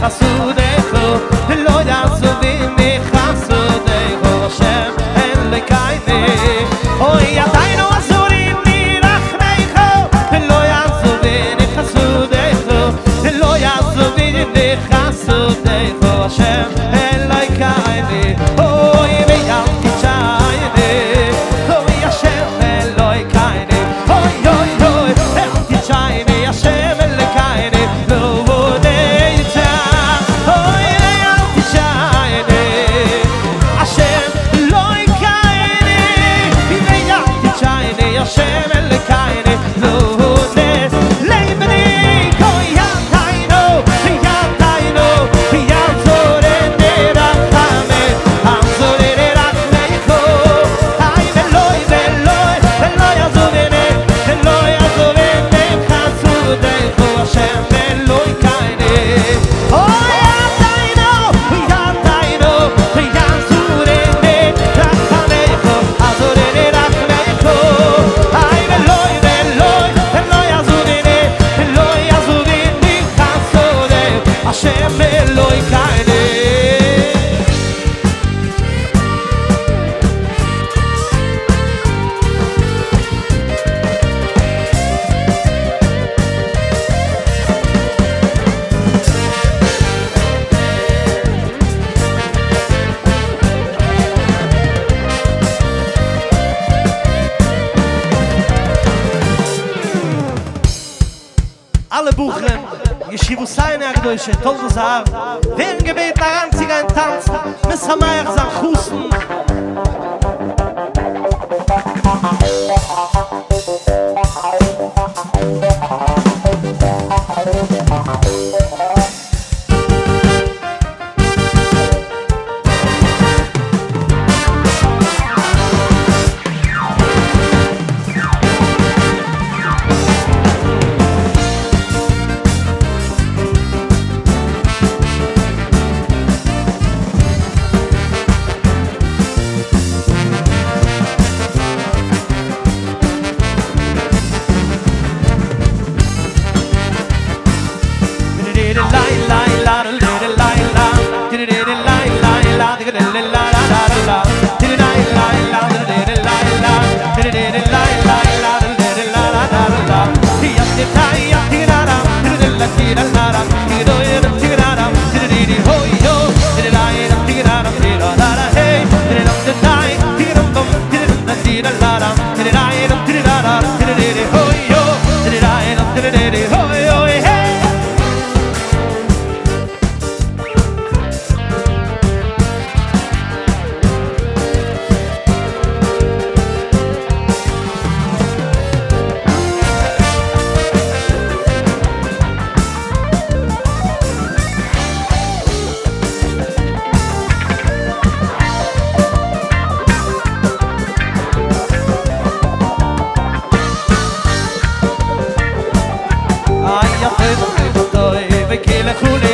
חסודךו לא יעזובני חסודךו השם אלוקינו אוי עדיינו עזוריני רחמךו לא יעזובני חסודךו לא יעזובני חסודךו השם אלוקינו אוי ואל תשעייני אוי השם אלוקינו אוי אוי אוי אל תשעייני השם אלוקינו לא נדע אוי ואל תשעייני השם אלוקינו ואל תשעייני השם אלוקינו לא נדע לבני אוי ידיינו ידיינו יעזורני רחמך עזורני רחמךו אי ולוי ולוי ולא יעזובני חסודךו השם אלוקינו אוי ידיינו ידיינו יעזורני רחמךו עזורני רחמךו אי ולוי ולוי ולא יעזובני חסודךו השם אלוקינו alle Buchen, Yeshivusayne Agdoshe, Tolde Zahar, werden gebeten, Aranziger in Tanz, Missamayach san Chusen. Ay, ya te doy, ve que la